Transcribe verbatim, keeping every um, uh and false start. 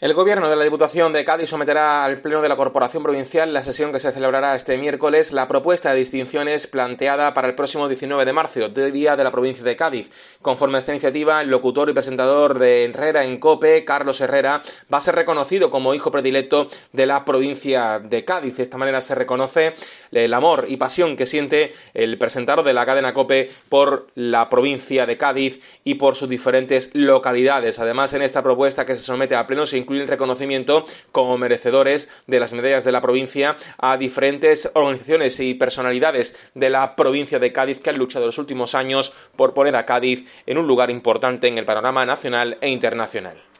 El Gobierno de la Diputación de Cádiz someterá al Pleno de la Corporación Provincial, la sesión que se celebrará este miércoles, la propuesta de distinciones planteada para el próximo diecinueve de marzo, Día de la Provincia de Cádiz. Conforme a esta iniciativa, el locutor y presentador de Herrera en COPE, Carlos Herrera, va a ser reconocido como hijo predilecto de la provincia de Cádiz. De esta manera se reconoce el amor y pasión que siente el presentador de la cadena COPE por la provincia de Cádiz y por sus diferentes localidades. Además, en esta propuesta que se somete al Pleno se incluye el reconocimiento como merecedores de las medallas de la provincia a diferentes organizaciones y personalidades de la provincia de Cádiz que han luchado en los últimos años por poner a Cádiz en un lugar importante en el panorama nacional e internacional.